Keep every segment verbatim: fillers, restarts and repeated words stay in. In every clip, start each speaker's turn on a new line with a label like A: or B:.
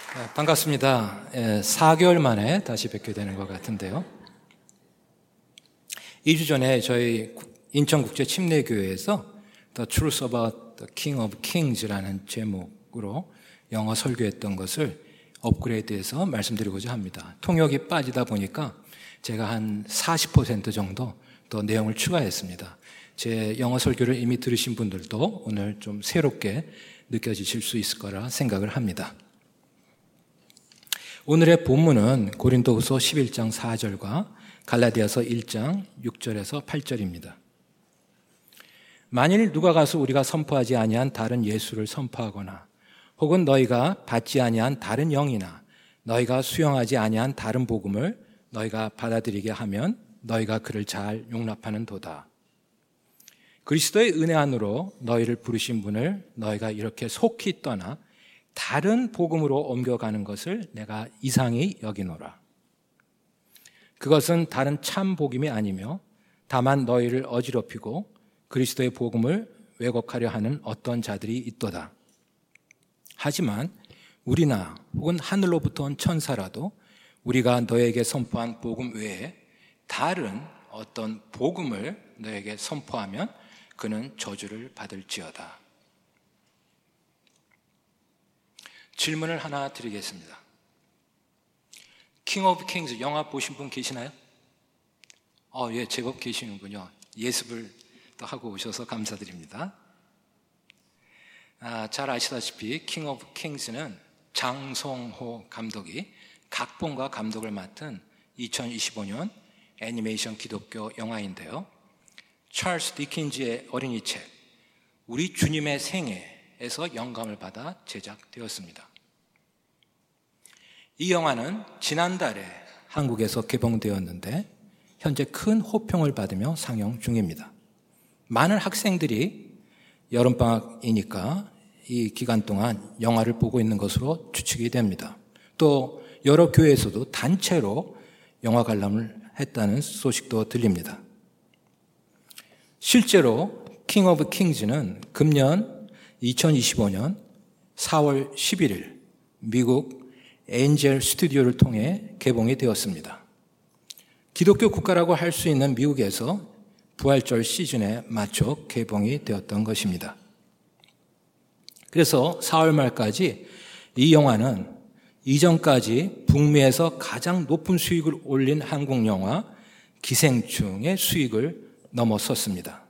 A: 네, 반갑습니다. 예, 사 개월 만에 다시 뵙게 되는 것 같은데요. 이 주 전에 저희 인천국제침례교회에서 The Truth About the King of Kings라는 제목으로 영어 설교했던 것을 업그레이드해서 말씀드리고자 합니다. 통역이 빠지다 보니까 제가 한 사십 퍼센트 정도 더 내용을 추가했습니다. 제 영어 설교를 이미 들으신 분들도 오늘 좀 새롭게 느껴지실 수 있을 거라 생각을 합니다. 오늘의 본문은 고린도후서 십일 장 사 절과 갈라디아서 일 장 육 절에서 팔 절입니다. 만일 누가 가서 우리가 선포하지 아니한 다른 예수를 선포하거나 혹은 너희가 받지 아니한 다른 영이나 너희가 수용하지 아니한 다른 복음을 너희가 받아들이게 하면 너희가 그를 잘 용납하는 도다. 그리스도의 은혜 안으로 너희를 부르신 분을 너희가 이렇게 속히 떠나 다른 복음으로 옮겨가는 것을 내가 이상히 여기노라. 그것은 다른 참 복음이 아니며 다만 너희를 어지럽히고 그리스도의 복음을 왜곡하려 하는 어떤 자들이 있도다. 하지만 우리나 혹은 하늘로부터 온 천사라도 우리가 너에게 선포한 복음 외에 다른 어떤 복음을 너에게 선포하면 그는 저주를 받을지어다. 질문을 하나 드리겠습니다. 킹 오브 킹스 영화 보신 분 계시나요? 어, 예, 제법 계시는군요. 예습을 또 하고 오셔서 감사드립니다. 아, 잘 아시다시피 킹 오브 킹스는 장성호 감독이 각본과 감독을 맡은 이천이십오 년 애니메이션 기독교 영화인데요. 찰스 디킨즈의 어린이 책 우리 주님의 생애에서 영감을 받아 제작되었습니다. 이 영화는 지난달에 한국에서 개봉되었는데 현재 큰 호평을 받으며 상영 중입니다. 많은 학생들이 여름방학이니까 이 기간 동안 영화를 보고 있는 것으로 추측이 됩니다. 또 여러 교회에서도 단체로 영화 관람을 했다는 소식도 들립니다. 실제로 킹 오브 킹즈는 금년 이천이십오 년 사월 십일일 미국 엔젤 스튜디오를 통해 개봉이 되었습니다. 기독교 국가라고 할 수 있는 미국에서 부활절 시즌에 맞춰 개봉이 되었던 것입니다. 그래서 사월 말까지 이 영화는 이전까지 북미에서 가장 높은 수익을 올린 한국 영화 기생충의 수익을 넘어섰습니다.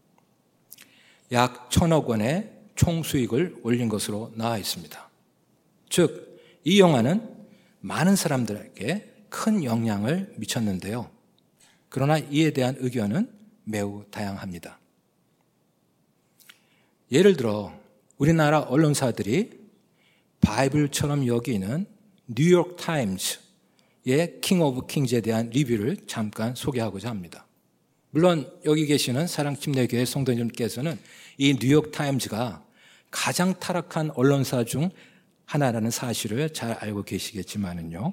A: 약 천억 원의 총 수익을 올린 것으로 나와 있습니다. 즉, 이 영화는 많은 사람들에게 큰 영향을 미쳤는데요. 그러나 이에 대한 의견은 매우 다양합니다. 예를 들어 우리나라 언론사들이 바이블처럼 여기는 뉴욕 타임즈의 킹 오브 킹즈에 대한 리뷰를 잠깐 소개하고자 합니다. 물론 여기 계시는 사랑침례교회 성도님께서는 이 뉴욕 타임즈가 가장 타락한 언론사 중 하나라는 사실을 잘 알고 계시겠지만은요.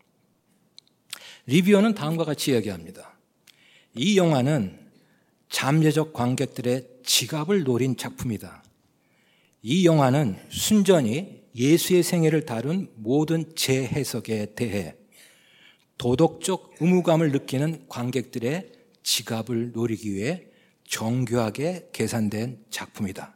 A: 리뷰어는 다음과 같이 이야기합니다. 이 영화는 잠재적 관객들의 지갑을 노린 작품이다. 이 영화는 순전히 예수의 생애를 다룬 모든 재해석에 대해 도덕적 의무감을 느끼는 관객들의 지갑을 노리기 위해 정교하게 계산된 작품이다.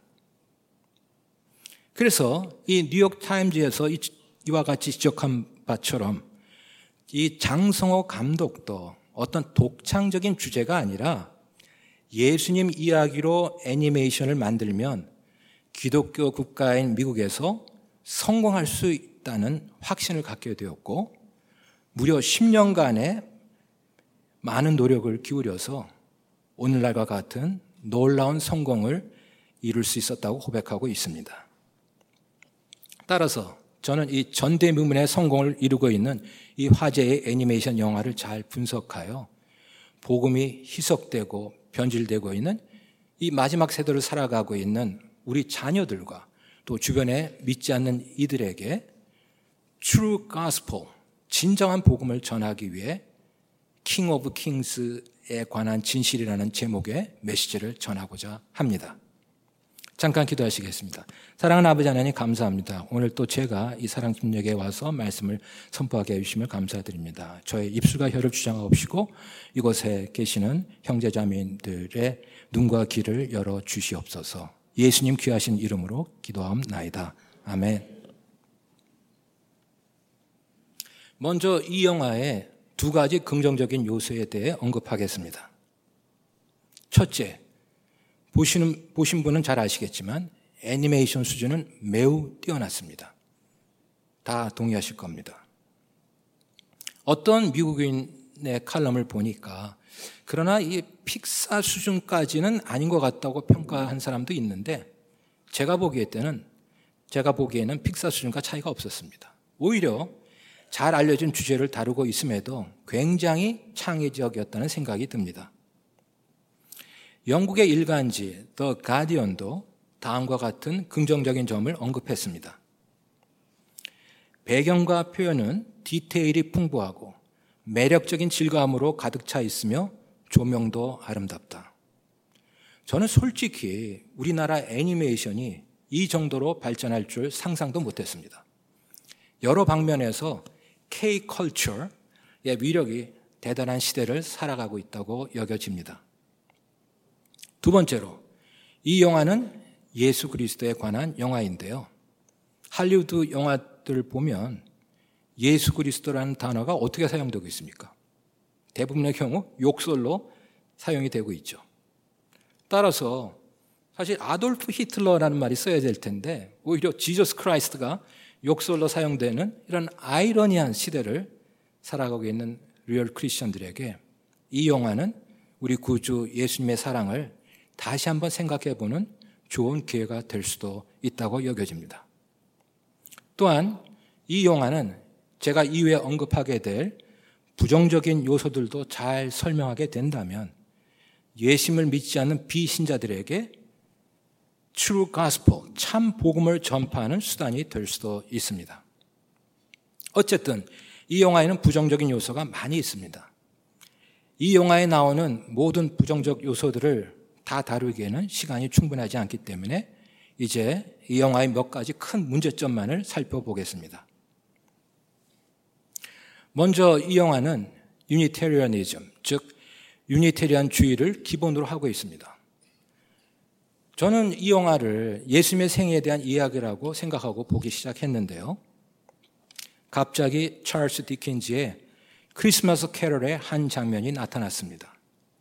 A: 그래서 이 뉴욕 타임즈에서 이와 같이 지적한 바처럼 이 장성호 감독도 어떤 독창적인 주제가 아니라 예수님 이야기로 애니메이션을 만들면 기독교 국가인 미국에서 성공할 수 있다는 확신을 갖게 되었고 무려 십 년간의 많은 노력을 기울여서 오늘날과 같은 놀라운 성공을 이룰 수 있었다고 고백하고 있습니다. 따라서 저는 이 전대미문의 성공을 이루고 있는 이 화제의 애니메이션 영화를 잘 분석하여 복음이 희석되고 변질되고 있는 이 마지막 세대를 살아가고 있는 우리 자녀들과 또 주변에 믿지 않는 이들에게 True Gospel, 진정한 복음을 전하기 위해 King of Kings에 관한 진실이라는 제목의 메시지를 전하고자 합니다. 잠깐 기도하시겠습니다. 사랑하는 아버지 하나님 감사합니다. 오늘 또 제가 이 사랑 집력에 와서 말씀을 선포하게 해주심을 감사드립니다. 저의 입술과 혀를 주장하옵시고 이곳에 계시는 형제자매들의 눈과 귀를 열어 주시옵소서. 예수님 귀하신 이름으로 기도하옵나이다. 아멘. 먼저 이 영화의 두 가지 긍정적인 요소에 대해 언급하겠습니다. 첫째, 보시는, 보신 분은 잘 아시겠지만 애니메이션 수준은 매우 뛰어났습니다. 다 동의하실 겁니다. 어떤 미국인의 칼럼을 보니까 그러나 이 픽사 수준까지는 아닌 것 같다고 평가한 사람도 있는데 제가 보기에 때는 제가 보기에는 픽사 수준과 차이가 없었습니다. 오히려 잘 알려진 주제를 다루고 있음에도 굉장히 창의적이었다는 생각이 듭니다. 영국의 일간지 더 가디언도 다음과 같은 긍정적인 점을 언급했습니다. 배경과 표현은 디테일이 풍부하고 매력적인 질감으로 가득 차 있으며 조명도 아름답다. 저는 솔직히 우리나라 애니메이션이 이 정도로 발전할 줄 상상도 못했습니다. 여러 방면에서 K-컬처의 위력이 대단한 시대를 살아가고 있다고 여겨집니다. 두 번째로 이 영화는 예수 그리스도에 관한 영화인데요. 할리우드 영화들 보면 예수 그리스도라는 단어가 어떻게 사용되고 있습니까? 대부분의 경우 욕설로 사용이 되고 있죠. 따라서 사실 아돌프 히틀러라는 말이 써야 될 텐데 오히려 지저스 크라이스트가 욕설로 사용되는 이런 아이러니한 시대를 살아가고 있는 리얼 크리스천들에게 이 영화는 우리 구주 예수님의 사랑을 다시 한번 생각해보는 좋은 기회가 될 수도 있다고 여겨집니다. 또한 이 영화는 제가 이후에 언급하게 될 부정적인 요소들도 잘 설명하게 된다면 예수님을 믿지 않는 비신자들에게 true gospel, 참 복음을 전파하는 수단이 될 수도 있습니다. 어쨌든 이 영화에는 부정적인 요소가 많이 있습니다. 이 영화에 나오는 모든 부정적 요소들을 다 다루기에는 시간이 충분하지 않기 때문에 이제 이 영화의 몇 가지 큰 문제점만을 살펴보겠습니다. 먼저 이 영화는 유니테리언이즘, 즉 유니테리안주의를 기본으로 하고 있습니다. 저는 이 영화를 예수님의 생애에 대한 이야기라고 생각하고 보기 시작했는데요. 갑자기 찰스 디킨즈의 크리스마스 캐럴의 한 장면이 나타났습니다.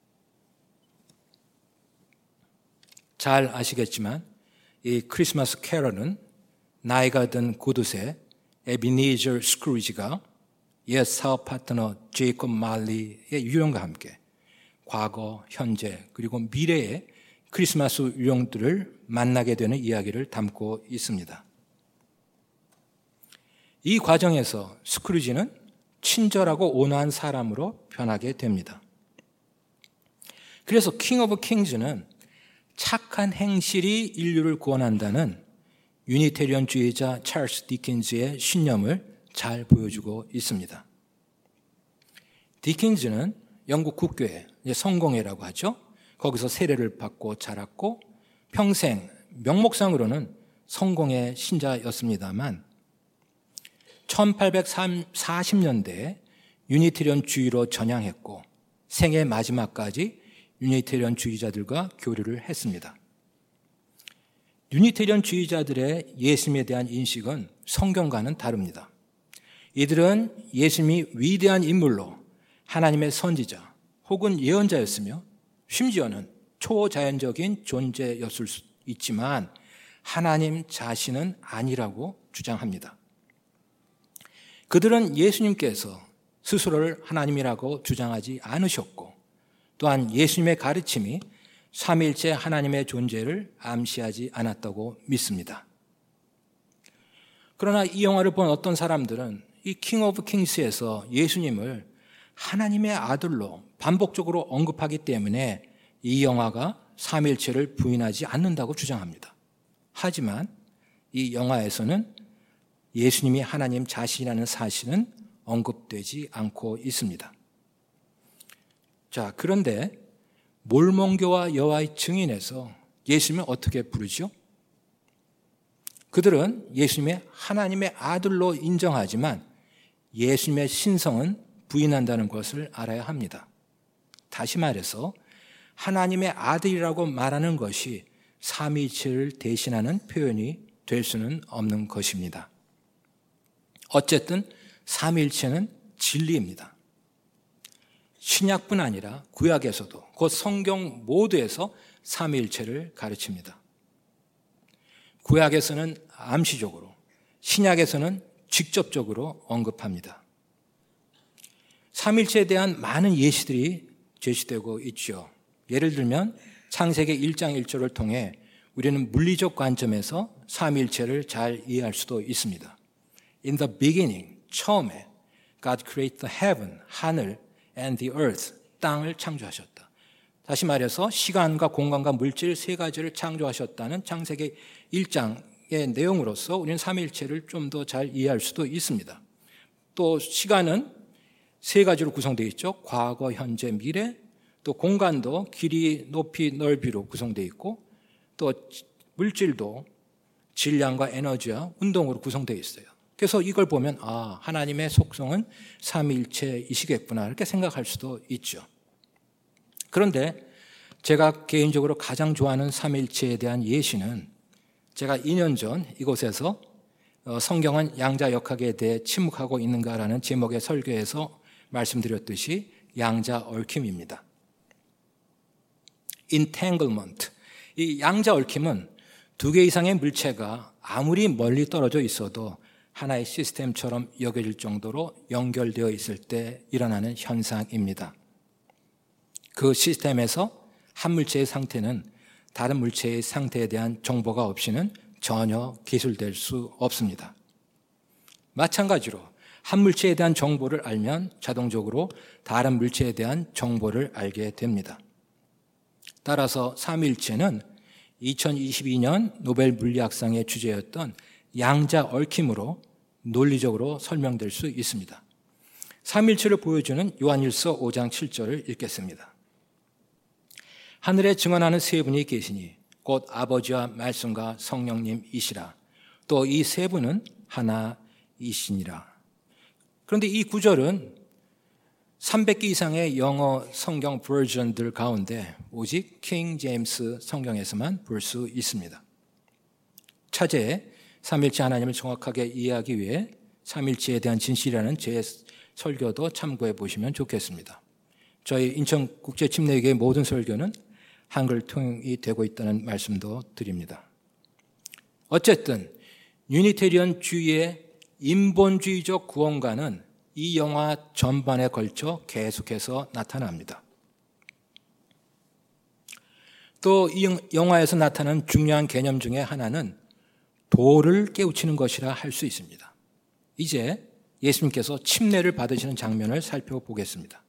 A: 잘 아시겠지만 이 크리스마스 캐럴은 나이가 든 고두세 에비니저 스크루지가 옛 사업 파트너 제이콥 말리의 유령과 함께 과거, 현재 그리고 미래의 크리스마스 유령들을 만나게 되는 이야기를 담고 있습니다. 이 과정에서 스크루지는 친절하고 온화한 사람으로 변하게 됩니다. 그래서 킹 오브 킹즈는 착한 행실이 인류를 구원한다는 유니테리언주의자 찰스 디킨즈의 신념을 잘 보여주고 있습니다. 디킨즈는 영국 국교회, 성공회라고 하죠. 거기서 세례를 받고 자랐고 평생 명목상으로는 성공의 신자였습니다만 천팔백사십 년대에 유니테리언주의로 전향했고 생애 마지막까지 유니테리언주의자들과 교류를 했습니다. 유니테리언주의자들의 예수님에 대한 인식은 성경과는 다릅니다. 이들은 예수님이 위대한 인물로 하나님의 선지자 혹은 예언자였으며 심지어는 초자연적인 존재였을 수 있지만 하나님 자신은 아니라고 주장합니다. 그들은 예수님께서 스스로를 하나님이라고 주장하지 않으셨고 또한 예수님의 가르침이 삼위일체 하나님의 존재를 암시하지 않았다고 믿습니다. 그러나 이 영화를 본 어떤 사람들은 이 킹 오브 킹스에서 예수님을 하나님의 아들로 반복적으로 언급하기 때문에 이 영화가 삼위일체를 부인하지 않는다고 주장합니다. 하지만 이 영화에서는 예수님이 하나님 자신이라는 사실은 언급되지 않고 있습니다. 자, 그런데 몰몬교와 여호와의 증인에서 예수님을 어떻게 부르죠? 그들은 예수님의 하나님의 아들로 인정하지만 예수님의 신성은 부인한다는 것을 알아야 합니다. 다시 말해서 하나님의 아들이라고 말하는 것이 삼위일체를 대신하는 표현이 될 수는 없는 것입니다. 어쨌든 삼위일체는 진리입니다. 신약뿐 아니라 구약에서도 곧 성경 모두에서 삼위일체를 가르칩니다. 구약에서는 암시적으로, 신약에서는 직접적으로 언급합니다. 삼위일체에 대한 많은 예시들이 제시되고 있죠. 예를 들면 창세기 일 장 일 절을 통해 우리는 물리적 관점에서 삼위일체를 잘 이해할 수도 있습니다. In the beginning, 처음에 God created the heaven, 하늘, and the earth, 땅을 창조하셨다. 다시 말해서 시간과 공간과 물질 세 가지를 창조하셨다는 창세기 일 장의 내용으로서 우리는 삼위일체를 좀 더 잘 이해할 수도 있습니다. 또 시간은 세 가지로 구성되어 있죠. 과거, 현재, 미래. 또 공간도 길이, 높이, 넓이로 구성되어 있고 또 물질도 질량과 에너지와 운동으로 구성되어 있어요. 그래서 이걸 보면 아, 하나님의 속성은 삼위일체이시겠구나 이렇게 생각할 수도 있죠. 그런데 제가 개인적으로 가장 좋아하는 삼위일체에 대한 예시는 제가 이 년 전 이곳에서 성경은 양자역학에 대해 침묵하고 있는가라는 제목의 설교에서 말씀드렸듯이 양자 얽힘입니다. entanglement. 이 양자 얽힘은 두 개 이상의 물체가 아무리 멀리 떨어져 있어도 하나의 시스템처럼 여겨질 정도로 연결되어 있을 때 일어나는 현상입니다. 그 시스템에서 한 물체의 상태는 다른 물체의 상태에 대한 정보가 없이는 전혀 기술될 수 없습니다. 마찬가지로 한 물체에 대한 정보를 알면 자동적으로 다른 물체에 대한 정보를 알게 됩니다. 따라서 삼위일체는 이천이십이 년 노벨 물리학상의 주제였던 양자 얽힘으로 논리적으로 설명될 수 있습니다. 삼위일체를 보여주는 요한일서 오 장 칠 절을 읽겠습니다. 하늘에 증언하는 세 분이 계시니 곧 아버지와 말씀과 성령님이시라. 또 이 세 분은 하나이시니라. 그런데 이 구절은 삼백 개 이상의 영어 성경 버전들 가운데 오직 킹 제임스 성경에서만 볼 수 있습니다. 차제에 삼일체 하나님을 정확하게 이해하기 위해 삼일체에 대한 진실이라는 제 설교도 참고해 보시면 좋겠습니다. 저희 인천국제침례교회 모든 설교는 한글 통역이 되고 있다는 말씀도 드립니다. 어쨌든 유니테리언주의의 인본주의적 구원관은 이 영화 전반에 걸쳐 계속해서 나타납니다. 또 이 영화에서 나타나는 중요한 개념 중에 하나는 도를 깨우치는 것이라 할 수 있습니다. 이제 예수님께서 침례를 받으시는 장면을 살펴보겠습니다.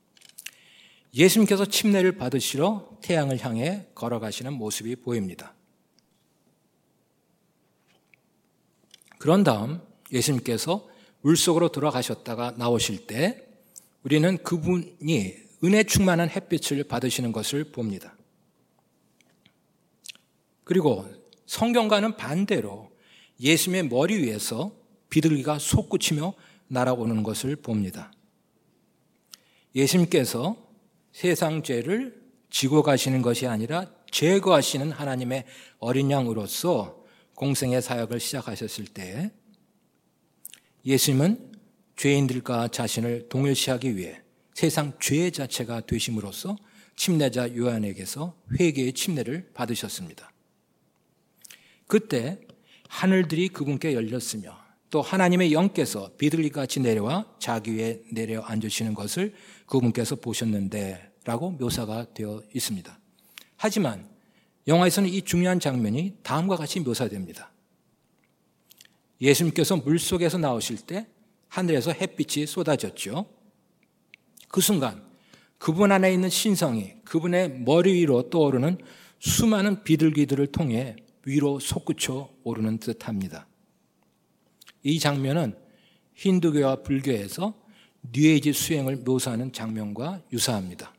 A: 예수님께서 침례를 받으시러 태양을 향해 걸어가시는 모습이 보입니다. 그런 다음 예수님께서 물속으로 들어가셨다가 나오실 때 우리는 그분이 은혜 충만한 햇빛을 받으시는 것을 봅니다. 그리고 성경과는 반대로 예수님의 머리 위에서 비둘기가 솟구치며 날아오는 것을 봅니다. 예수님께서 세상 죄를 지고 가시는 것이 아니라 제거하시는 하나님의 어린 양으로서 공생의 사역을 시작하셨을 때 예수님은 죄인들과 자신을 동일시하기 위해 세상 죄 자체가 되심으로써 침례자 요한에게서 회개의 침례를 받으셨습니다. 그때 하늘들이 그분께 열렸으며 또 하나님의 영께서 비둘기같이 내려와 자기 위에 내려 앉으시는 것을 그분께서 보셨는데 라고 묘사가 되어 있습니다. 하지만 영화에서는 이 중요한 장면이 다음과 같이 묘사됩니다. 예수님께서 물속에서 나오실 때 하늘에서 햇빛이 쏟아졌죠. 그 순간 그분 안에 있는 신성이 그분의 머리 위로 떠오르는 수많은 비둘기들을 통해 위로 솟구쳐 오르는 듯합니다. 이 장면은 힌두교와 불교에서 뉴에이지 수행을 묘사하는 장면과 유사합니다.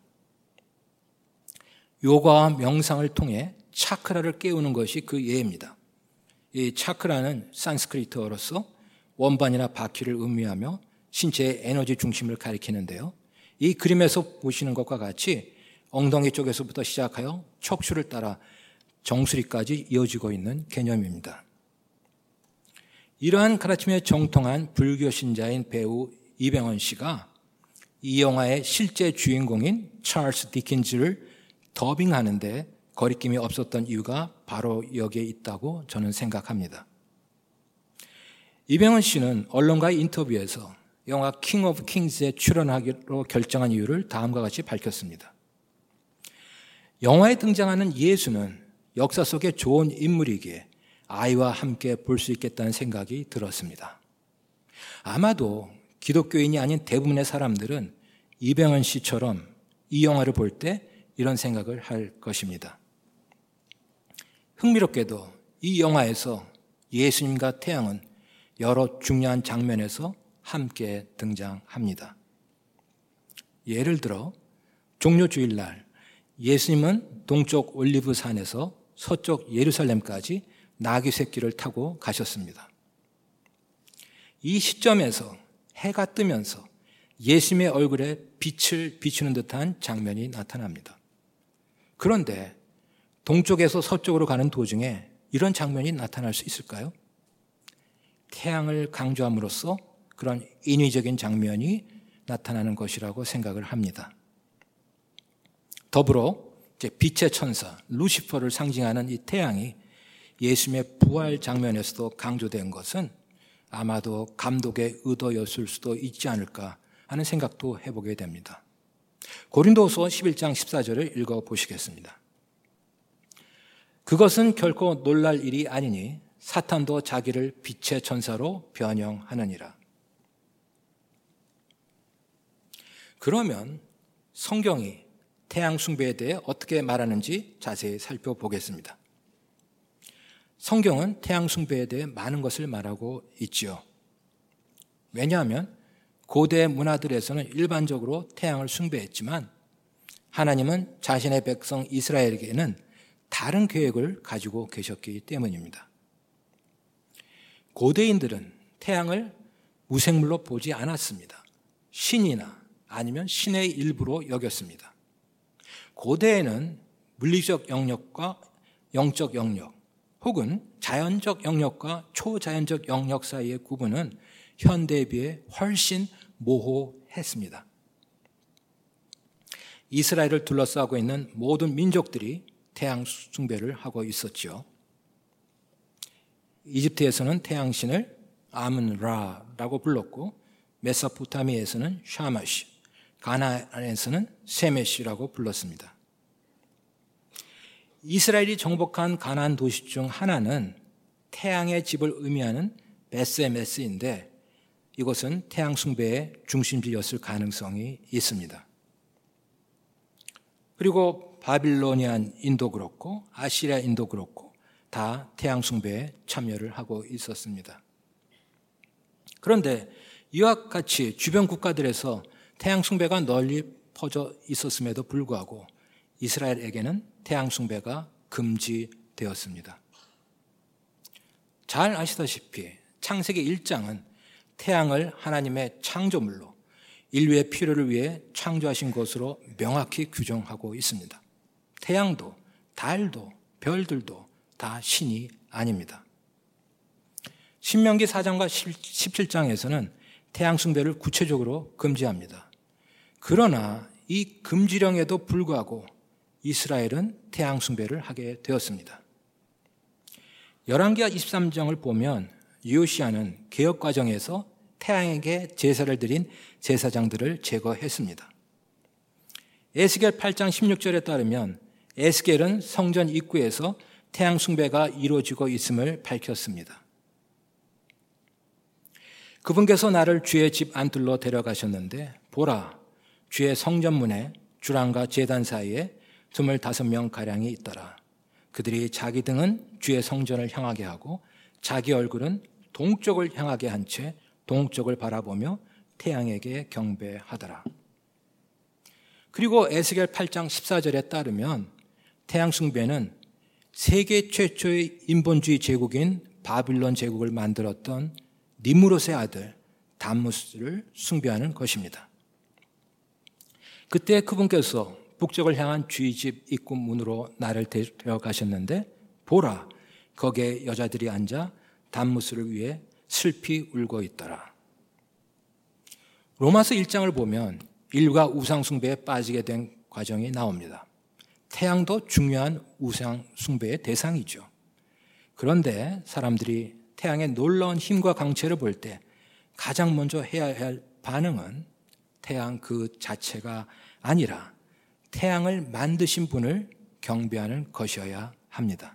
A: 요가와 명상을 통해 차크라를 깨우는 것이 그 예입니다. 이 차크라는 산스크리트어로서 원반이나 바퀴를 의미하며 신체의 에너지 중심을 가리키는데요. 이 그림에서 보시는 것과 같이 엉덩이 쪽에서부터 시작하여 척추를 따라 정수리까지 이어지고 있는 개념입니다. 이러한 가르침에 정통한 불교 신자인 배우 이병헌 씨가 이 영화의 실제 주인공인 찰스 디킨즈를 더빙하는데 거리낌이 없었던 이유가 바로 여기에 있다고 저는 생각합니다. 이병헌 씨는 언론과의 인터뷰에서 영화 킹 오브 킹스에 출연하기로 결정한 이유를 다음과 같이 밝혔습니다. 영화에 등장하는 예수는 역사 속에 좋은 인물이기에 아이와 함께 볼 수 있겠다는 생각이 들었습니다. 아마도 기독교인이 아닌 대부분의 사람들은 이병헌 씨처럼 이 영화를 볼 때 이런 생각을 할 것입니다. 흥미롭게도 이 영화에서 예수님과 태양은 여러 중요한 장면에서 함께 등장합니다. 예를 들어 종료주일날 예수님은 동쪽 올리브산에서 서쪽 예루살렘까지 나귀 새끼를 타고 가셨습니다. 이 시점에서 해가 뜨면서 예수님의 얼굴에 빛을 비추는 듯한 장면이 나타납니다. 그런데 동쪽에서 서쪽으로 가는 도중에 이런 장면이 나타날 수 있을까요? 태양을 강조함으로써 그런 인위적인 장면이 나타나는 것이라고 생각을 합니다. 더불어 이제 빛의 천사 루시퍼를 상징하는 이 태양이 예수님의 부활 장면에서도 강조된 것은 아마도 감독의 의도였을 수도 있지 않을까 하는 생각도 해보게 됩니다. 고린도후서 십일 장 십사 절을 읽어보시겠습니다. 그것은 결코 놀랄 일이 아니니 사탄도 자기를 빛의 천사로 변형하느니라. 그러면 성경이 태양 숭배에 대해 어떻게 말하는지 자세히 살펴보겠습니다. 성경은 태양 숭배에 대해 많은 것을 말하고 있지요. 왜냐하면 고대 문화들에서는 일반적으로 태양을 숭배했지만 하나님은 자신의 백성 이스라엘에게는 다른 계획을 가지고 계셨기 때문입니다. 고대인들은 태양을 무생물로 보지 않았습니다. 신이나 아니면 신의 일부로 여겼습니다. 고대에는 물리적 영역과 영적 영역 혹은 자연적 영역과 초자연적 영역 사이의 구분은 현대에 비해 훨씬 모호했습니다. 이스라엘을 둘러싸고 있는 모든 민족들이 태양 숭배를 하고 있었죠. 이집트에서는 태양신을 아문라라고 불렀고 메소포타미아에서는 샤마시, 가나안에서는 세메시라고 불렀습니다. 이스라엘이 정복한 가나안 도시 중 하나는 태양의 집을 의미하는 베스메스인데 이것은 태양 숭배의 중심지였을 가능성이 있습니다. 그리고 바빌로니안인도 그렇고 아시리아인도 그렇고 다 태양 숭배에 참여를 하고 있었습니다. 그런데 이와 같이 주변 국가들에서 태양 숭배가 널리 퍼져 있었음에도 불구하고 이스라엘에게는 태양 숭배가 금지되었습니다. 잘 아시다시피 창세기 일 장은 태양을 하나님의 창조물로 인류의 필요를 위해 창조하신 것으로 명확히 규정하고 있습니다. 태양도 달도 별들도 다 신이 아닙니다. 신명기 사 장과 십칠 장에서는 태양 숭배를 구체적으로 금지합니다. 그러나 이 금지령에도 불구하고 이스라엘은 태양 숭배를 하게 되었습니다. 열왕기하 이십삼 장을 보면 요시야는 개혁 과정에서 태양에게 제사를 드린 제사장들을 제거했습니다. 에스겔 팔 장 십육 절에 따르면 에스겔은 성전 입구에서 태양 숭배가 이루어지고 있음을 밝혔습니다. 그분께서 나를 주의 집 안뜰로 데려가셨는데 보라, 주의 성전문에 주랑과 제단 사이에 스물다섯 명 가량이 있더라. 그들이 자기 등은 주의 성전을 향하게 하고 자기 얼굴은 동쪽을 향하게 한 채 동쪽을 바라보며 태양에게 경배하더라. 그리고 에스겔 팔 장 십사 절에 따르면 태양 숭배는 세계 최초의 인본주의 제국인 바빌론 제국을 만들었던 니므롯의 아들 담무스를 숭배하는 것입니다. 그때 그분께서 북쪽을 향한 쥐집 입구 문으로 나를 데려가셨는데 보라, 거기에 여자들이 앉아 담무스를 위해 슬피 울고 있더라. 로마서 일 장을 보면 인류가 우상 숭배에 빠지게 된 과정이 나옵니다. 태양도 중요한 우상 숭배의 대상이죠. 그런데 사람들이 태양의 놀라운 힘과 강체를 볼 때 가장 먼저 해야 할 반응은 태양 그 자체가 아니라 태양을 만드신 분을 경배하는 것이어야 합니다.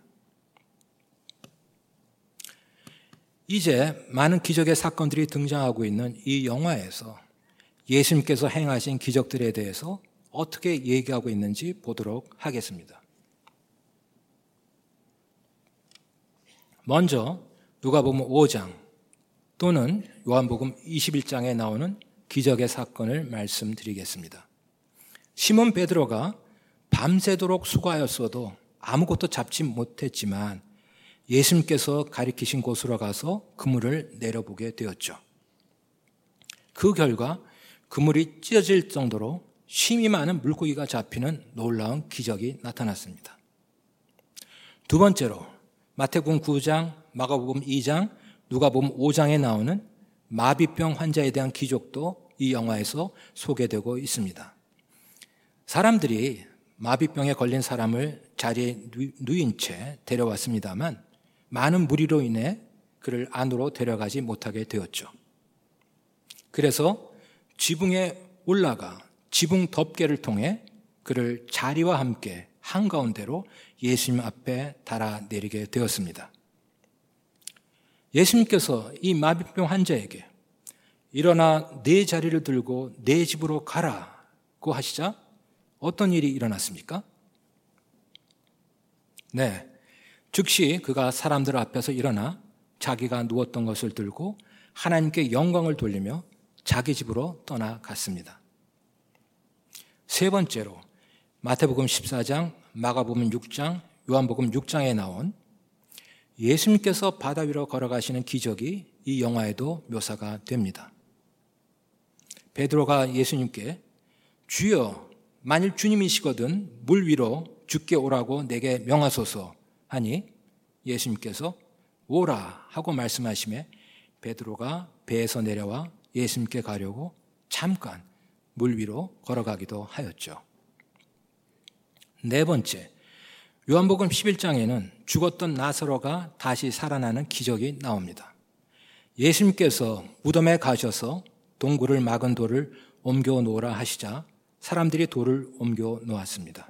A: 이제 많은 기적의 사건들이 등장하고 있는 이 영화에서 예수님께서 행하신 기적들에 대해서 어떻게 얘기하고 있는지 보도록 하겠습니다. 먼저 누가복음 오 장 또는 요한복음 이십일 장에 나오는 기적의 사건을 말씀드리겠습니다. 시몬 베드로가 밤새도록 수고하였어도 아무것도 잡지 못했지만 예수님께서 가리키신 곳으로 가서 그물을 내려보게 되었죠. 그 결과 그물이 찢어질 정도로 심이 많은 물고기가 잡히는 놀라운 기적이 나타났습니다. 두 번째로 마태복음 구 장, 마가복음 이 장, 누가복음 오 장에 나오는 마비병 환자에 대한 기적도 이 영화에서 소개되고 있습니다. 사람들이 마비병에 걸린 사람을 자리에 누인 채 데려왔습니다만 많은 무리로 인해 그를 안으로 데려가지 못하게 되었죠. 그래서 지붕에 올라가 지붕 덮개를 통해 그를 자리와 함께 한가운데로 예수님 앞에 달아내리게 되었습니다. 예수님께서 이 마비병 환자에게 일어나 내 자리를 들고 내 집으로 가라고 하시자 어떤 일이 일어났습니까? 네, 즉시 그가 사람들 앞에서 일어나 자기가 누웠던 것을 들고 하나님께 영광을 돌리며 자기 집으로 떠나갔습니다. 세 번째로 마태복음 십사 장, 마가복음 육 장, 요한복음 육 장에 나온 예수님께서 바다 위로 걸어가시는 기적이 이 영화에도 묘사가 됩니다. 베드로가 예수님께 주여, 만일 주님이시거든 물 위로 죽게 오라고 내게 명하소서 하니 예수님께서 오라 하고 말씀하시매 베드로가 배에서 내려와 예수님께 가려고 잠깐 물 위로 걸어가기도 하였죠. 네 번째, 요한복음 십일 장에는 죽었던 나사로가 다시 살아나는 기적이 나옵니다. 예수님께서 무덤에 가셔서 동굴을 막은 돌을 옮겨 놓으라 하시자 사람들이 돌을 옮겨 놓았습니다.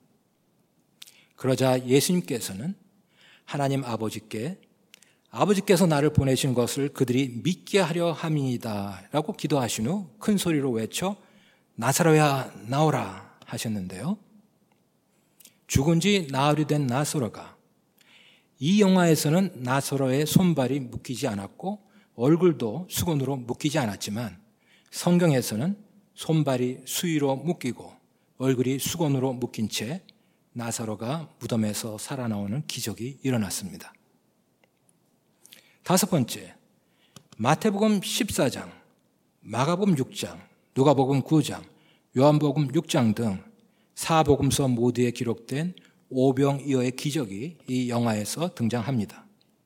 A: 그러자 예수님께서는 하나님 아버지께 아버지께서 나를 보내신 것을 그들이 믿게 하려 함이니이다 라고 기도하신 후 큰 소리로 외쳐 나사로야 나오라 하셨는데요. 죽은 지 나흘이 된 나사로가 이 영화에서는 나사로의 손발이 묶이지 않았고 얼굴도 수건으로 묶이지 않았지만 성경에서는 손발이 수의로 묶이고 얼굴이 수건으로 묶인 채 나사로가 무덤에서 살아나오는 기적이 일어났습니다. 다섯 번째, 마태복음 십사 장, 마가복음 육 장, 누가복음 구 장, 요한복음 육 장 등 사복음서 모두에 기록된 오병이어의 기적이 이 영화에서 등장합니다.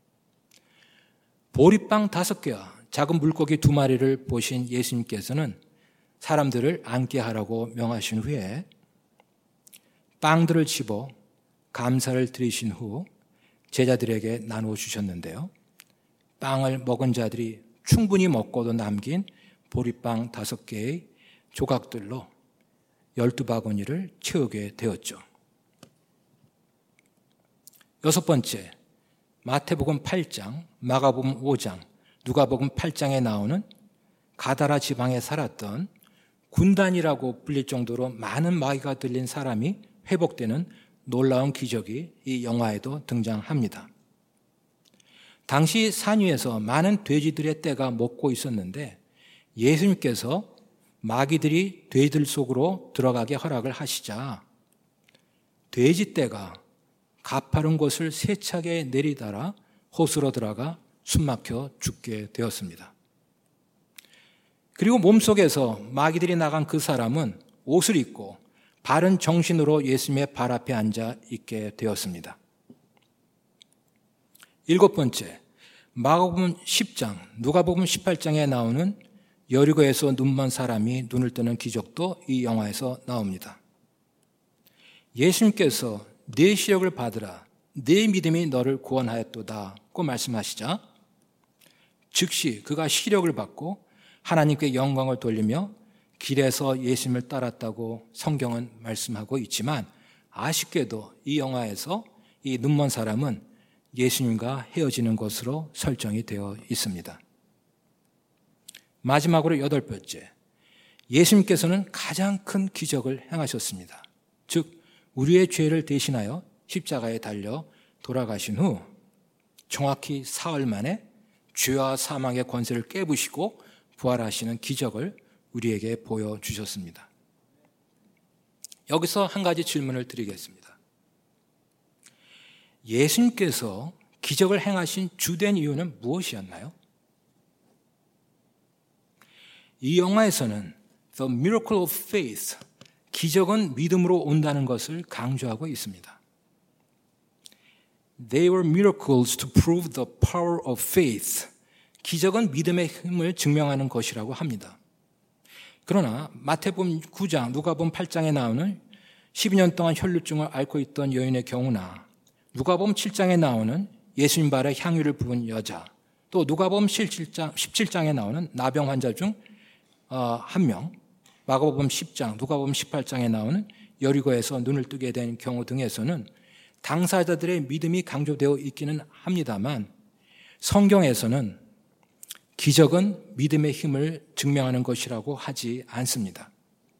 A: 보리빵 다섯 개와 작은 물고기 두 마리를 보신 예수님께서는 사람들을 앉게 하라고 명하신 후에 빵들을 집어 감사를 드리신 후 제자들에게 나누어 주셨는데요. 빵을 먹은 자들이 충분히 먹고도 남긴 보리빵 다섯 개의 조각들로 열두 바구니를 채우게 되었죠. 여섯 번째, 마태복음 팔 장, 마가복음 오 장, 누가복음 팔 장에 나오는 가다라 지방에 살았던 군단이라고 불릴 정도로 많은 마귀가 들린 사람이 회복되는 놀라운 기적이 이 영화에도 등장합니다. 당시 산 위에서 많은 돼지들의 떼가 먹고 있었는데 예수님께서 마귀들이 돼지들 속으로 들어가게 허락을 하시자 돼지 떼가 가파른 곳을 세차게 내리달아 호수로 들어가 숨막혀 죽게 되었습니다. 그리고 몸속에서 마귀들이 나간 그 사람은 옷을 입고 바른 정신으로 예수님의 발 앞에 앉아 있게 되었습니다. 일곱 번째, 마가복음 십 장, 누가복음 십팔 장에 나오는 여리고에서 눈먼 사람이 눈을 뜨는 기적도 이 영화에서 나옵니다. 예수님께서 네 시력을 받으라, 네 믿음이 너를 구원하였도다고 말씀하시자 즉시 그가 시력을 받고 하나님께 영광을 돌리며 길에서 예수님을 따랐다고 성경은 말씀하고 있지만 아쉽게도 이 영화에서 이 눈먼 사람은 예수님과 헤어지는 것으로 설정이 되어 있습니다. 마지막으로 여덟 번째, 예수님께서는 가장 큰 기적을 행하셨습니다. 즉 우리의 죄를 대신하여 십자가에 달려 돌아가신 후 정확히 사흘 만에 죄와 사망의 권세를 깨부시고 부활하시는 기적을 우리에게 보여주셨습니다. 여기서 한 가지 질문을 드리겠습니다. 예수님께서 기적을 행하신 주된 이유는 무엇이었나요? 이 영화에서는 The Miracle of Faith, 기적은 믿음으로 온다는 것을 강조하고 있습니다. They were miracles to prove the power of faith. 기적은 믿음의 힘을 증명하는 것이라고 합니다. 그러나 마태복음 구 장, 누가복음 팔 장에 나오는 십이 년 동안 혈루증을 앓고 있던 여인의 경우나 누가복음 칠 장에 나오는 예수님 발에 향유를 부은 여자, 또 누가복음 십칠 장, 십칠 장에 나오는 나병 환자 중 한 명, 마가복음 십 장, 누가복음 십팔 장에 나오는 여리고에서 눈을 뜨게 된 경우 등에서는 당사자들의 믿음이 강조되어 있기는 합니다만 성경에서는 기적은 믿음의 힘을 증명하는 것이라고 하지 않습니다.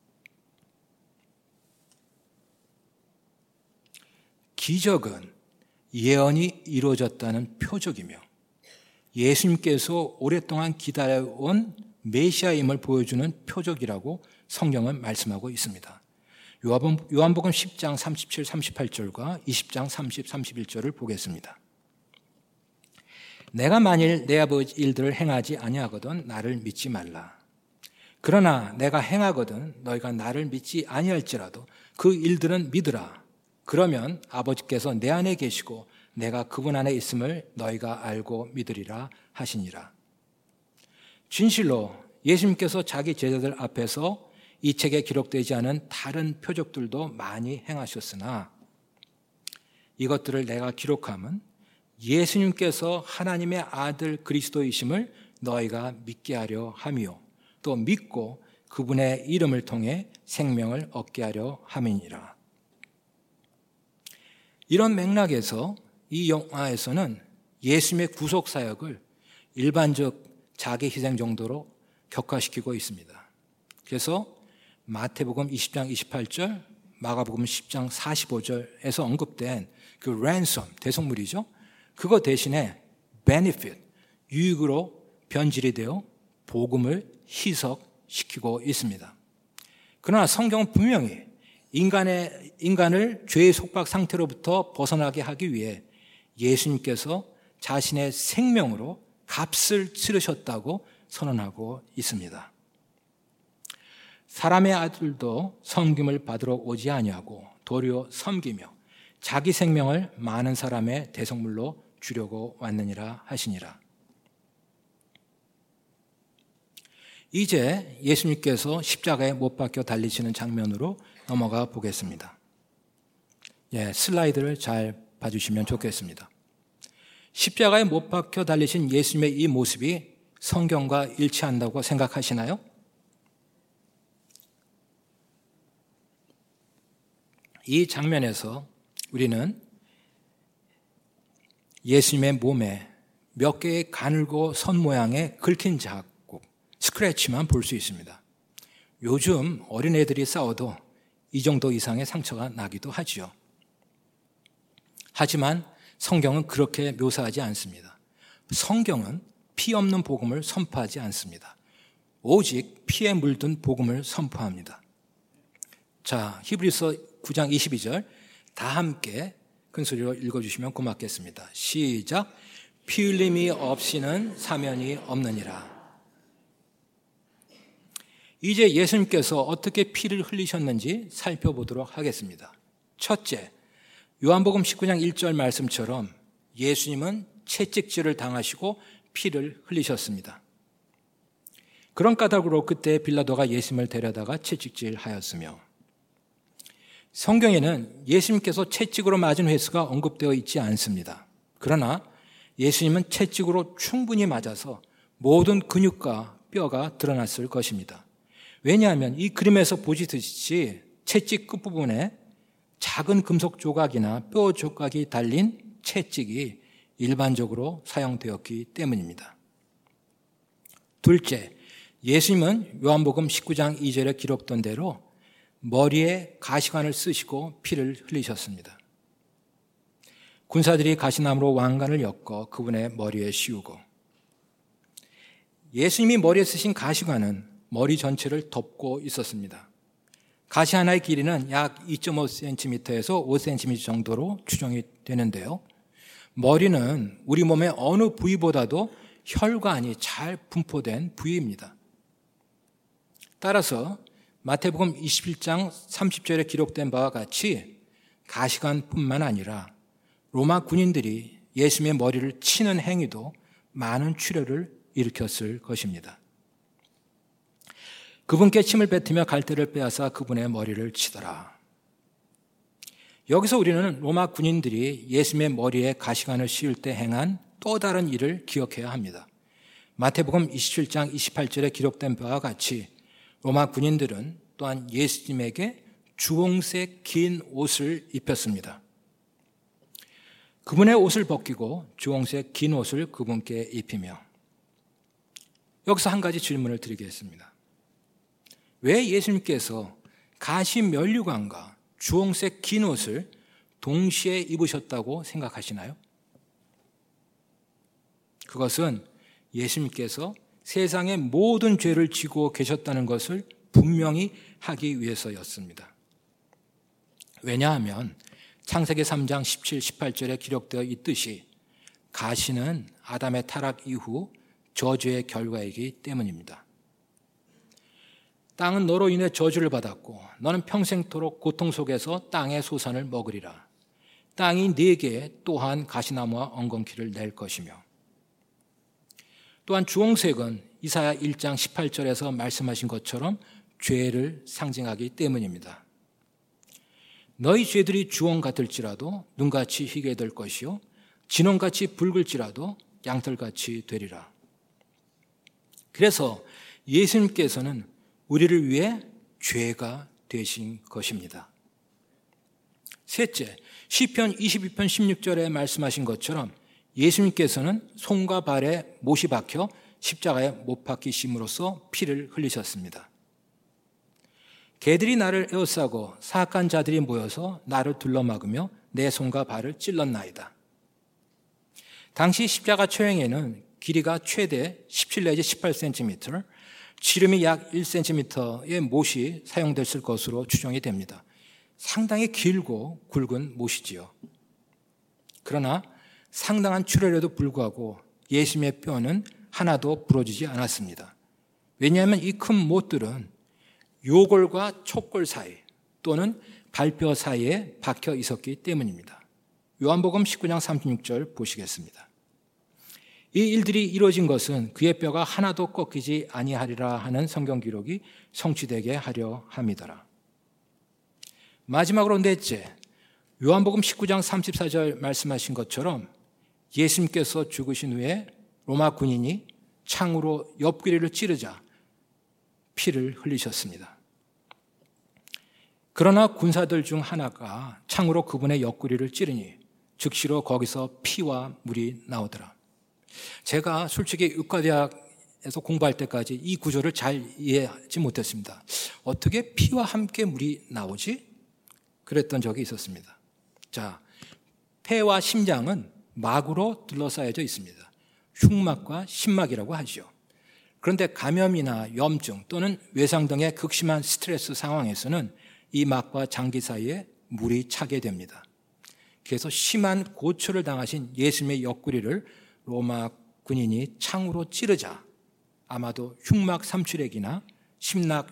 A: 기적은 예언이 이루어졌다는 표적이며 예수님께서 오랫동안 기다려온 메시아임을 보여주는 표적이라고 성경은 말씀하고 있습니다. 요한복음 십 장 삼십칠, 삼십팔 절과 이십 장 삼십, 삼십일 절을 보겠습니다. 내가 만일 내 아버지 일들을 행하지 아니하거든 나를 믿지 말라. 그러나 내가 행하거든 너희가 나를 믿지 아니할지라도 그 일들은 믿으라. 그러면 아버지께서 내 안에 계시고 내가 그분 안에 있음을 너희가 알고 믿으리라 하시니라. 진실로 예수님께서 자기 제자들 앞에서 이 책에 기록되지 않은 다른 표적들도 많이 행하셨으나 이것들을 내가 기록함은 예수님께서 하나님의 아들 그리스도이심을 너희가 믿게 하려 함이요 또 믿고 그분의 이름을 통해 생명을 얻게 하려 함이니라. 이런 맥락에서 이 영화에서는 예수님의 구속 사역을 일반적 자기 희생 정도로 격화시키고 있습니다. 그래서 마태복음 이십 장 이십팔 절, 마가복음 십 장 사십오 절에서 언급된 그 ransom, 대속물이죠. 그거 대신에 benefit, 유익으로 변질이 되어 복음을 희석시키고 있습니다. 그러나 성경은 분명히 인간의, 인간을 죄의 속박 상태로부터 벗어나게 하기 위해 예수님께서 자신의 생명으로 값을 치르셨다고 선언하고 있습니다. 사람의 아들도 섬김을 받으러 오지 아니하고 도리어 섬기며 자기 생명을 많은 사람의 대속물로 주려고 왔느니라 하시니라. 이제 예수님께서 십자가에 못 박혀 달리시는 장면으로 넘어가 보겠습니다. 예, 슬라이드를 잘 봐주시면 좋겠습니다. 십자가에 못 박혀 달리신 예수님의 이 모습이 성경과 일치한다고 생각하시나요? 이 장면에서 우리는 예수님의 몸에 몇 개의 가늘고 선 모양의 긁힌 자국, 스크래치만 볼 수 있습니다. 요즘 어린애들이 싸워도 이 정도 이상의 상처가 나기도 하지요. 하지만 성경은 그렇게 묘사하지 않습니다. 성경은 피 없는 복음을 선포하지 않습니다. 오직 피에 물든 복음을 선포합니다. 자, 히브리서 구 장 이십이 절 다 함께 큰 소리로 읽어주시면 고맙겠습니다. 시작. 피 흘림이 없이는 사면이 없느니라. 이제 예수님께서 어떻게 피를 흘리셨는지 살펴보도록 하겠습니다. 첫째, 요한복음 십구 장 일 절 말씀처럼 예수님은 채찍질을 당하시고 피를 흘리셨습니다. 그런 까닭으로 그때 빌라도가 예수님을 데려다가 채찍질하였으며, 성경에는 예수님께서 채찍으로 맞은 횟수가 언급되어 있지 않습니다. 그러나 예수님은 채찍으로 충분히 맞아서 모든 근육과 뼈가 드러났을 것입니다. 왜냐하면 이 그림에서 보시듯이 채찍 끝부분에 작은 금속 조각이나 뼈 조각이 달린 채찍이 일반적으로 사용되었기 때문입니다. 둘째, 예수님은 요한복음 십구 장 이 절에 기록된 대로 머리에 가시관을 쓰시고 피를 흘리셨습니다. 군사들이 가시나무로 왕관을 엮어 그분의 머리에 씌우고, 예수님이 머리에 쓰신 가시관은 머리 전체를 덮고 있었습니다. 가시 하나의 길이는 약 이 점 오 센티미터에서 오 센티미터 정도로 추정이 되는데요. 머리는 우리 몸의 어느 부위보다도 혈관이 잘 분포된 부위입니다. 따라서 마태복음 이십일 장 삼십 절에 기록된 바와 같이 가시관뿐만 아니라 로마 군인들이 예수님의 머리를 치는 행위도 많은 출혈을 일으켰을 것입니다. 그분께 침을 뱉으며 갈대를 빼앗아 그분의 머리를 치더라. 여기서 우리는 로마 군인들이 예수님의 머리에 가시관을 씌울 때 행한 또 다른 일을 기억해야 합니다. 마태복음 이십칠 장 이십팔 절에 기록된 바와 같이 로마 군인들은 또한 예수님에게 주홍색 긴 옷을 입혔습니다. 그분의 옷을 벗기고 주홍색 긴 옷을 그분께 입히며, 여기서 한 가지 질문을 드리겠습니다. 왜 예수님께서 가시 면류관과 주홍색 긴 옷을 동시에 입으셨다고 생각하시나요? 그것은 예수님께서 세상의 모든 죄를 지고 계셨다는 것을 분명히 하기 위해서였습니다. 왜냐하면 창세기 삼 장 십칠, 십팔 절에 기록되어 있듯이 가시는 아담의 타락 이후 저주의 결과이기 때문입니다. 땅은 너로 인해 저주를 받았고 너는 평생토록 고통 속에서 땅의 소산을 먹으리라. 땅이 네게 또한 가시나무와 엉겅퀴를 낼 것이며, 또한 주홍색은 이사야 일 장 십팔 절에서 말씀하신 것처럼 죄를 상징하기 때문입니다. 너희 죄들이 주홍 같을지라도 눈같이 희게 될 것이요 진홍같이 붉을지라도 양털같이 되리라. 그래서 예수님께서는 우리를 위해 죄가 되신 것입니다. 셋째, 시편 이십이 편 십육 절에 말씀하신 것처럼 예수님께서는 손과 발에 못이 박혀 십자가에 못 박히심으로써 피를 흘리셨습니다. 개들이 나를 에워싸고 사악한 자들이 모여서 나를 둘러막으며 내 손과 발을 찔렀나이다. 당시 십자가 처형에는 길이가 최대 십칠 내지 십팔 센티미터, 지름이 약 일 센티미터의 못이 사용됐을 것으로 추정이 됩니다. 상당히 길고 굵은 못이지요. 그러나 상당한 출혈에도 불구하고 예수님의 뼈는 하나도 부러지지 않았습니다. 왜냐하면 이 큰 못들은 요골과 촉골 사이 또는 발뼈 사이에 박혀 있었기 때문입니다. 요한복음 십구 장 삼십육 절 보시겠습니다. 이 일들이 이루어진 것은 그의 뼈가 하나도 꺾이지 아니하리라 하는 성경 기록이 성취되게 하려 함이더라. 마지막으로 넷째, 요한복음 십구 장 삼십사 절 말씀하신 것처럼 예수님께서 죽으신 후에 로마 군인이 창으로 옆구리를 찌르자 피를 흘리셨습니다. 그러나 군사들 중 하나가 창으로 그분의 옆구리를 찌르니 즉시로 거기서 피와 물이 나오더라. 제가 솔직히 의과대학에서 공부할 때까지 이 구조를 잘 이해하지 못했습니다. 어떻게 피와 함께 물이 나오지? 그랬던 적이 있었습니다. 자, 폐와 심장은 막으로 둘러싸여져 있습니다. 흉막과 심막이라고 하죠. 그런데 감염이나 염증 또는 외상 등의 극심한 스트레스 상황에서는 이 막과 장기 사이에 물이 차게 됩니다. 그래서 심한 고초를 당하신 예수님의 옆구리를 로마 군인이 창으로 찌르자 아마도 흉막삼출액이나 심락,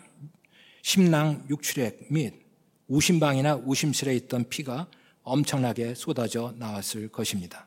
A: 심낭육출액 및 우심방이나 우심실에 있던 피가 엄청나게 쏟아져 나왔을 것입니다.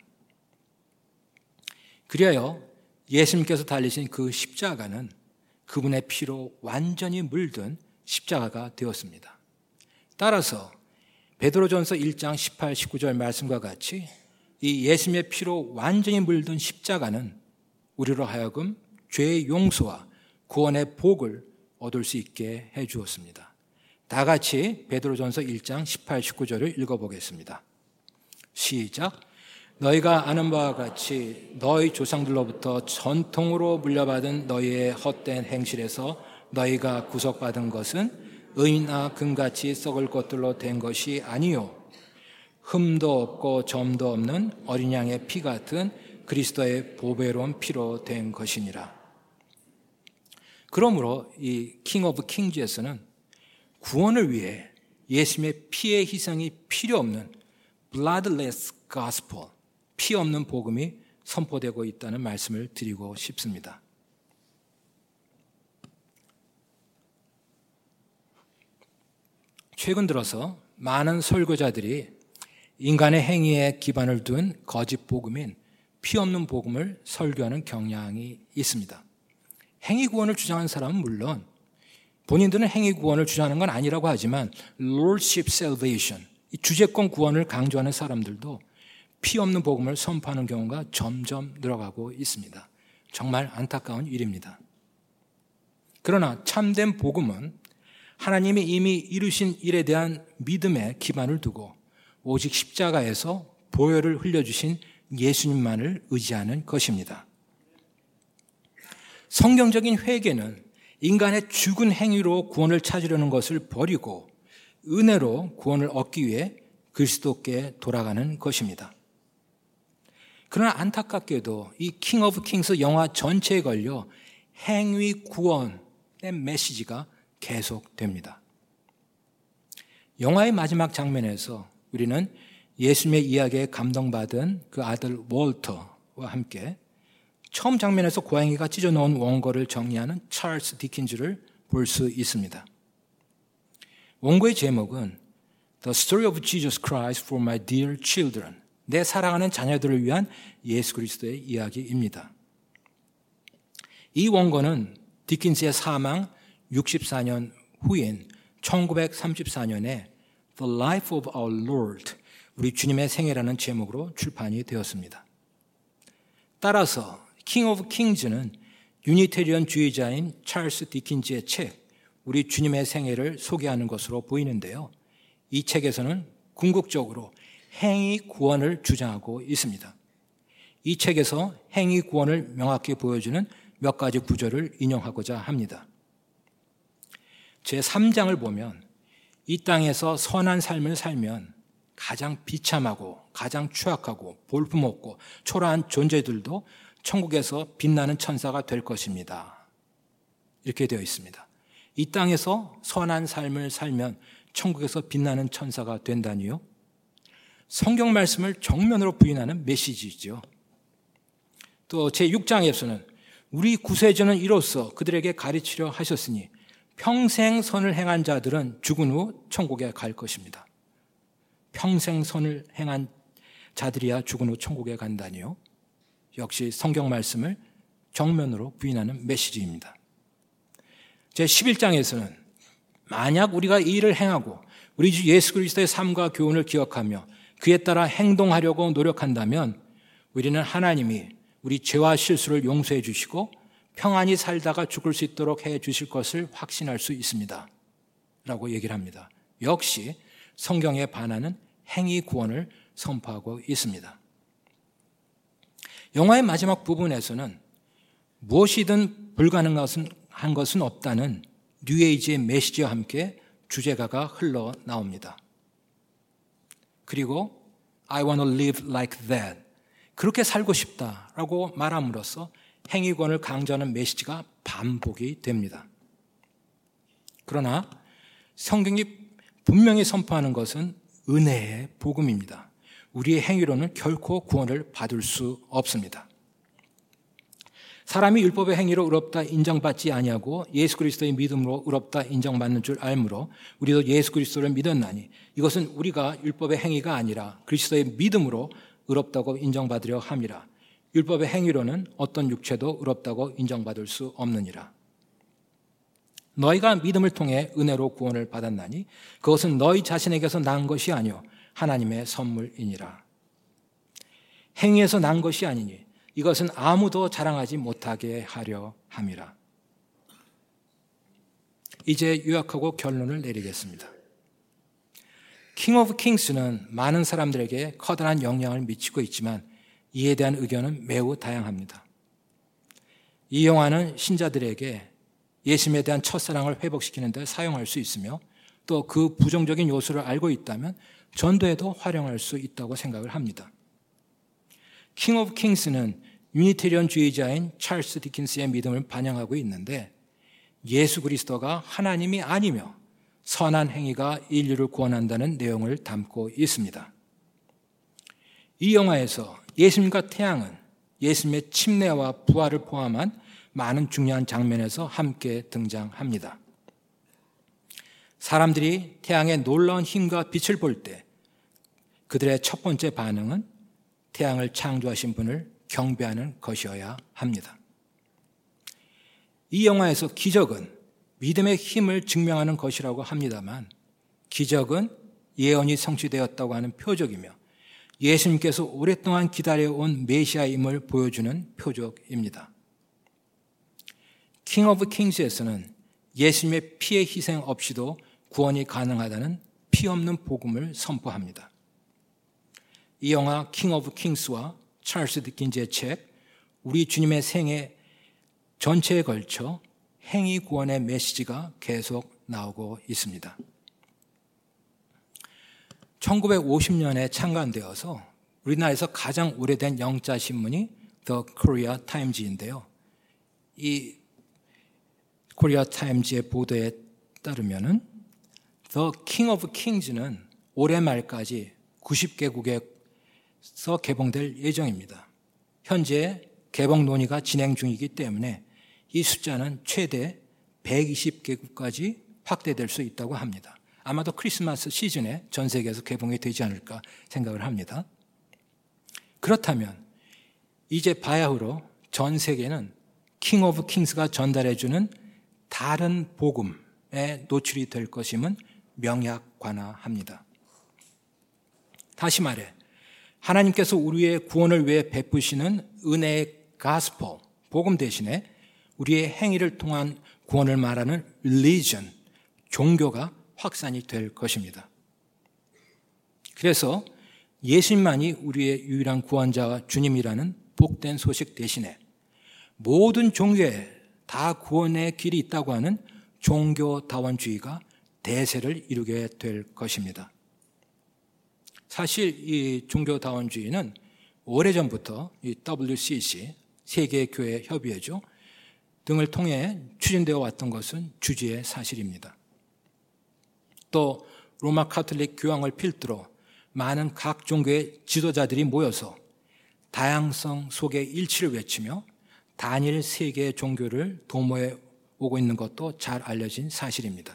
A: 그리하여 예수님께서 달리신 그 십자가는 그분의 피로 완전히 물든 십자가가 되었습니다. 따라서 베드로전서 일 장 십팔, 십구 절 말씀과 같이 이 예수님의 피로 완전히 물든 십자가는 우리로 하여금 죄의 용서와 구원의 복을 얻을 수 있게 해 주었습니다. 다 같이 베드로전서 일 장 십팔, 십구 절을 읽어보겠습니다. 시작. 너희가 아는 바와 같이 너희 조상들로부터 전통으로 물려받은 너희의 헛된 행실에서 너희가 구속받은 것은 은이나 금같이 썩을 것들로 된 것이 아니요 흠도 없고 점도 없는 어린 양의 피 같은 그리스도의 보배로운 피로 된 것이니라. 그러므로 이 킹 오브 킹즈에서는 구원을 위해 예수님의 피의 희생이 필요 없는 bloodless gospel, 피 없는 복음이 선포되고 있다는 말씀을 드리고 싶습니다. 최근 들어서 많은 설교자들이 인간의 행위에 기반을 둔 거짓 복음인 피 없는 복음을 설교하는 경향이 있습니다. 행위 구원을 주장하는 사람은 물론 본인들은 행위 구원을 주장하는 건 아니라고 하지만 Lordship Salvation, 이 주제권 구원을 강조하는 사람들도 피 없는 복음을 선포하는 경우가 점점 늘어가고 있습니다. 정말 안타까운 일입니다. 그러나 참된 복음은 하나님이 이미 이루신 일에 대한 믿음에 기반을 두고 오직 십자가에서 보혈을 흘려주신 예수님만을 의지하는 것입니다. 성경적인 회개는 인간의 죽은 행위로 구원을 찾으려는 것을 버리고 은혜로 구원을 얻기 위해 그리스도께 돌아가는 것입니다. 그러나 안타깝게도 이 킹 오브 킹스 영화 전체에 걸려 행위 구원의 메시지가 계속됩니다. 영화의 마지막 장면에서 우리는 예수님의 이야기에 감동받은 그 아들 월터와 함께 처음 장면에서 고양이가 찢어놓은 원고를 정리하는 찰스 디킨즈를 볼 수 있습니다. 원고의 제목은 The Story of Jesus Christ for My Dear Children, 내 사랑하는 자녀들을 위한 예수 그리스도의 이야기입니다. 이 원고는 디킨즈의 사망 육십사 년 후인 천구백삼십사 년에 The Life of Our Lord, 우리 주님의 생애라는 제목으로 출판이 되었습니다. 따라서 킹 오브 킹즈는 유니테리언 주의자인 찰스 디킨즈의 책 우리 주님의 생애를 소개하는 것으로 보이는데요. 이 책에서는 궁극적으로 행위 구원을 주장하고 있습니다. 이 책에서 행위 구원을 명확히 보여주는 몇 가지 구절을 인용하고자 합니다. 제삼 장을 보면 이 땅에서 선한 삶을 살면 가장 비참하고 가장 추악하고 볼품없고 초라한 존재들도 천국에서 빛나는 천사가 될 것입니다. 이렇게 되어 있습니다. 이 땅에서 선한 삶을 살면 천국에서 빛나는 천사가 된다니요? 성경 말씀을 정면으로 부인하는 메시지죠. 또 제육 장에서는 우리 구세주는 이로써 그들에게 가르치려 하셨으니 평생 선을 행한 자들은 죽은 후 천국에 갈 것입니다. 평생 선을 행한 자들이야 죽은 후 천국에 간다니요? 역시 성경 말씀을 정면으로 부인하는 메시지입니다. 제십일 장에서는 만약 우리가 이 일을 행하고 우리 주 예수 그리스도의 삶과 교훈을 기억하며 그에 따라 행동하려고 노력한다면 우리는 하나님이 우리 죄와 실수를 용서해 주시고 평안히 살다가 죽을 수 있도록 해 주실 것을 확신할 수 있습니다. 라고 얘기를 합니다. 역시 성경에 반하는 행위 구원을 선포하고 있습니다. 영화의 마지막 부분에서는 무엇이든 불가능한 것은, 한 것은 없다는 뉴에이지의 메시지와 함께 주제가가 흘러나옵니다. 그리고 I want to live like that, 그렇게 살고 싶다라고 말함으로써 행위권을 강조하는 메시지가 반복이 됩니다. 그러나 성경이 분명히 선포하는 것은 은혜의 복음입니다. 우리의 행위로는 결코 구원을 받을 수 없습니다. 사람이 율법의 행위로 의롭다 인정받지 아니하고 예수 그리스도의 믿음으로 의롭다 인정받는 줄 알므로 우리도 예수 그리스도를 믿었나니 이것은 우리가 율법의 행위가 아니라 그리스도의 믿음으로 의롭다고 인정받으려 함이라. 율법의 행위로는 어떤 육체도 의롭다고 인정받을 수 없느니라. 너희가 믿음을 통해 은혜로 구원을 받았나니 그것은 너희 자신에게서 난 것이 아니요 하나님의 선물이니라. 행위에서 난 것이 아니니 이것은 아무도 자랑하지 못하게 하려 함이라. 이제 요약하고 결론을 내리겠습니다. 킹 오브 킹스는 많은 사람들에게 커다란 영향을 미치고 있지만 이에 대한 의견은 매우 다양합니다. 이 영화는 신자들에게 예수님에 대한 첫사랑을 회복시키는 데 사용할 수 있으며 또 그 부정적인 요소를 알고 있다면 전도에도 활용할 수 있다고 생각을 합니다. 킹 오브 킹스는 유니테리언주의자인 찰스 디킨스의 믿음을 반영하고 있는데 예수 그리스도가 하나님이 아니며 선한 행위가 인류를 구원한다는 내용을 담고 있습니다. 이 영화에서 예수님과 태양은 예수님의 침례와 부활을 포함한 많은 중요한 장면에서 함께 등장합니다. 사람들이 태양의 놀라운 힘과 빛을 볼 때 그들의 첫 번째 반응은 태양을 창조하신 분을 경배하는 것이어야 합니다. 이 영화에서 기적은 믿음의 힘을 증명하는 것이라고 합니다만 기적은 예언이 성취되었다고 하는 표적이며 예수님께서 오랫동안 기다려온 메시아임을 보여주는 표적입니다. 킹 오브 킹스에서는 예수님의 피의 희생 없이도 구원이 가능하다는 피 없는 복음을 선포합니다. 이 영화 킹 오브 킹스와 찰스 디킨즈의 책 우리 주님의 생애 전체에 걸쳐 행위 구원의 메시지가 계속 나오고 있습니다. 천구백오십 년에 창간되어서 우리나라에서 가장 오래된 영자 신문이 The Korea Times인데요. 이 코리아 타임즈의 보도에 따르면은 The King of Kings는 올해 말까지 구십 개국에서 개봉될 예정입니다. 현재 개봉 논의가 진행 중이기 때문에 이 숫자는 최대 백이십 개국까지 확대될 수 있다고 합니다. 아마도 크리스마스 시즌에 전 세계에서 개봉이 되지 않을까 생각을 합니다. 그렇다면 이제 바야흐로 전 세계는 킹 오브 킹스가 전달해주는 다른 복음에 노출이 될 것임은 명약관화합니다. 다시 말해 하나님께서 우리의 구원을 위해 베푸시는 은혜의 가스펠, 복음 대신에 우리의 행위를 통한 구원을 말하는 religion, 종교가 확산이 될 것입니다. 그래서 예수님만이 우리의 유일한 구원자와 주님이라는 복된 소식 대신에 모든 종교에 다 구원의 길이 있다고 하는 종교다원주의가 대세를 이루게 될 것입니다. 사실 이 종교다원주의는 오래전부터 이 더블유씨씨, 세계교회협의회죠, 등을 통해 추진되어 왔던 것은 주지의 사실입니다. 또 로마 카톨릭 교황을 필두로 많은 각 종교의 지도자들이 모여서 다양성 속의 일치를 외치며 단일 세계 종교를 도모해 오고 있는 것도 잘 알려진 사실입니다.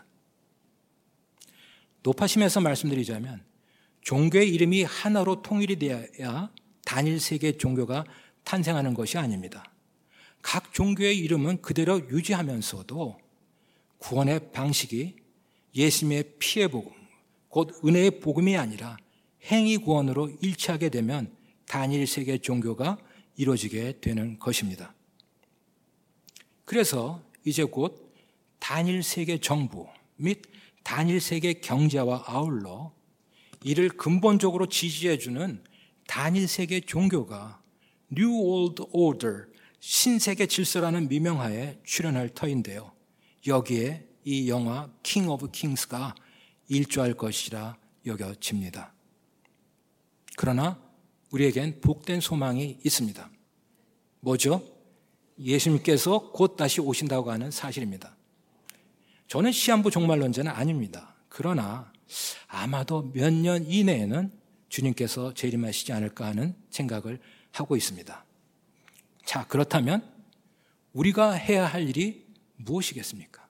A: 높아심에서 말씀드리자면 종교의 이름이 하나로 통일이 되어야 단일 세계 종교가 탄생하는 것이 아닙니다. 각 종교의 이름은 그대로 유지하면서도 구원의 방식이 예수님의 피의 복음, 곧 은혜의 복음이 아니라 행위 구원으로 일치하게 되면 단일 세계 종교가 이루어지게 되는 것입니다. 그래서 이제 곧 단일 세계 정부 및 단일 세계 경제와 아울러 이를 근본적으로 지지해주는 단일 세계 종교가 New World Order, 신세계 질서라는 미명하에 출연할 터인데요. 여기에 이 영화 King of Kings가 일조할 것이라 여겨집니다. 그러나 우리에겐 복된 소망이 있습니다. 뭐죠? 예수님께서 곧 다시 오신다고 하는 사실입니다. 저는 시한부 종말론자는 아닙니다. 그러나 아마도 몇 년 이내에는 주님께서 재림하시지 않을까 하는 생각을 하고 있습니다. 자, 그렇다면 우리가 해야 할 일이 무엇이겠습니까?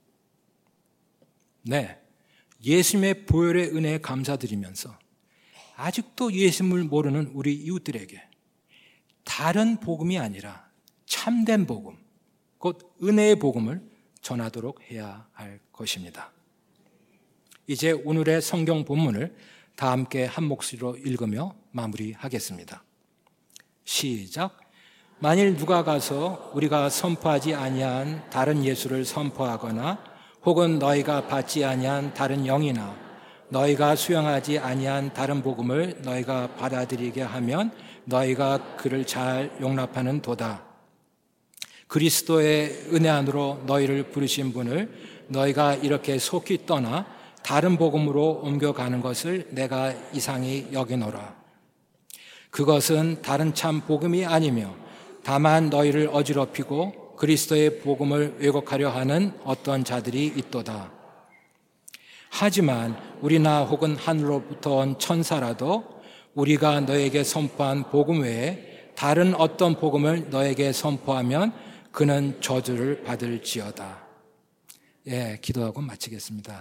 A: 네, 예수님의 보혈의 은혜에 감사드리면서 아직도 예수님을 모르는 우리 이웃들에게 다른 복음이 아니라 참된 복음, 곧 은혜의 복음을 전하도록 해야 할 것입니다. 이제 오늘의 성경 본문을 다 함께 한 목소리로 읽으며 마무리하겠습니다. 시작. 만일 누가 가서 우리가 선포하지 아니한 다른 예수를 선포하거나 혹은 너희가 받지 아니한 다른 영이나 너희가 수용하지 아니한 다른 복음을 너희가 받아들이게 하면 너희가 그를 잘 용납하는 도다. 그리스도의 은혜 안으로 너희를 부르신 분을 너희가 이렇게 속히 떠나 다른 복음으로 옮겨가는 것을 내가 이상히 여기노라. 그것은 다른 참 복음이 아니며 다만 너희를 어지럽히고 그리스도의 복음을 왜곡하려 하는 어떤 자들이 있도다. 하지만 우리나 혹은 하늘로부터 온 천사라도 우리가 너에게 선포한 복음 외에 다른 어떤 복음을 너에게 선포하면 그는 저주를 받을지어다. 예, 기도하고 마치겠습니다.